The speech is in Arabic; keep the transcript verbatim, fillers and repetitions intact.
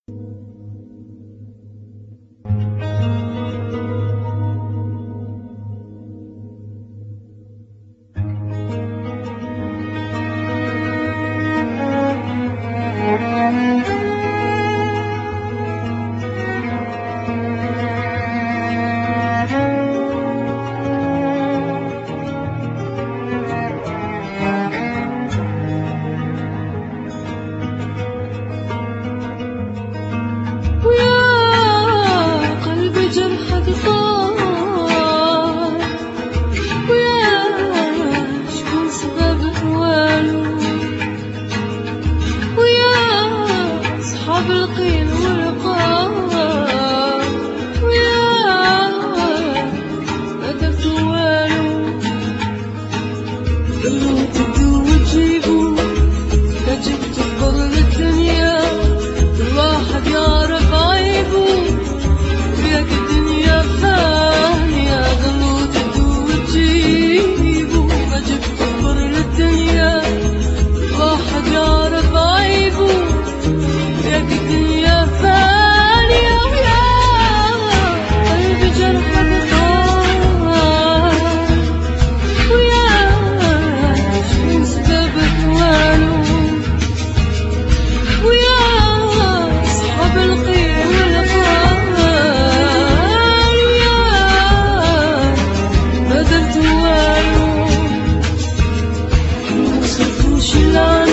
بالقيل والقال ويا هدفت والو قالوا تدو وتجيبوا تجد تكبر الدنيا الواحد يعرف عيبه وياك الدنيا فانية قالوا تدو وتجيبوا تجد تكبر الدنيا الواحد يعرف عيبه وياك الدنيا فانية ويا قلبي جرحك طار ويا شو سببك والو ويا أصحاب القيل والقال ويا بذلت والو ما صرفوش العالم